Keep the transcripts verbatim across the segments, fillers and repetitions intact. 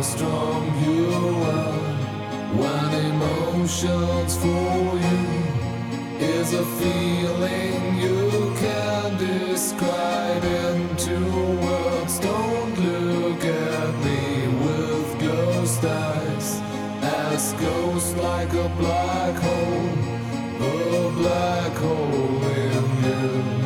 strong you are. When emotions for you is a feeling you can describe into words. Don't look at me with ghost eyes. Ask ghosts like a black hole, the black hole in you.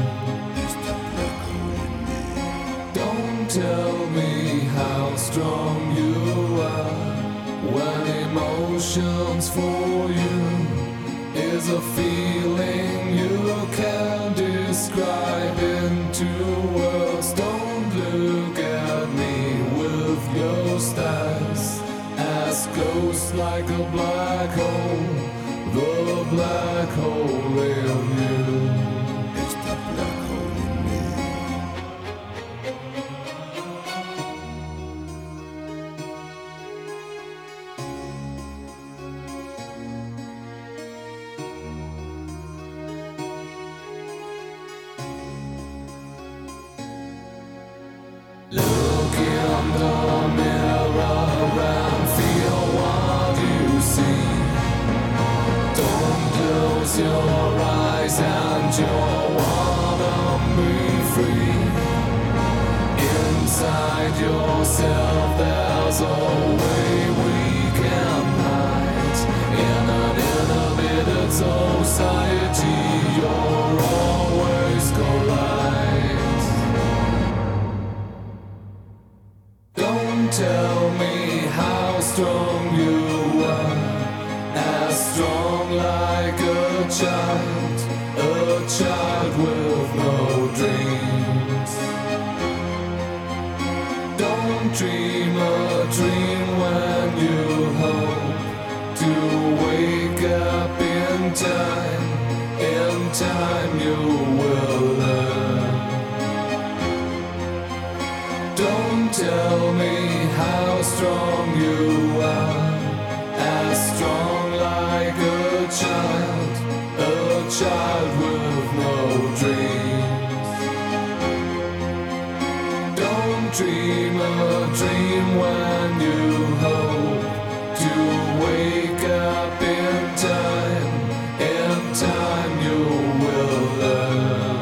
Don't tell me how strong you are when emotions for you is a feeling you can describe into words. Don't look at me with ghost eyes. Ask ghosts like a black hole, the black hole in you. Look in the mirror and feel what you see. Don't close your eyes and you'll wanna be free. Inside yourself there's a way we can hide. In an innovative society you're always collide. Don't tell me how strong you are. As strong like a child, a child with no dreams. Don't dream a dream when you hope to wake up in time. In time you will learn. Don't tell me how strong you are. As strong like a child, a child with no dreams. Don't dream a dream when you hope to wake up in time. In time you will learn.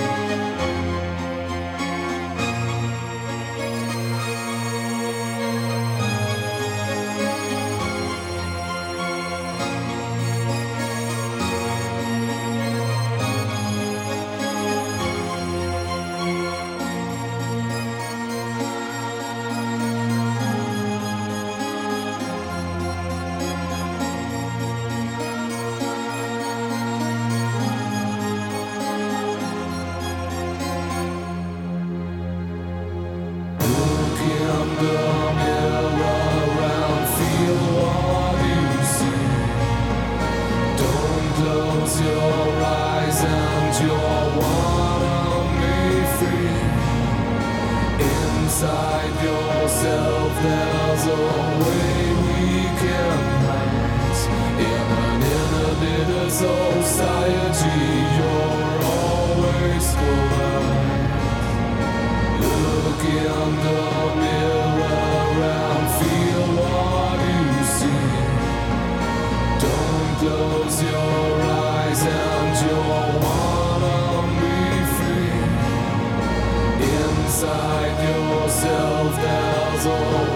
Inside yourself there's a way we can hide. In an innovative society you're always collide. Look in the mirror and feel what you see. Don't close your eyes and you'll wanna be free. Inside yourself there's a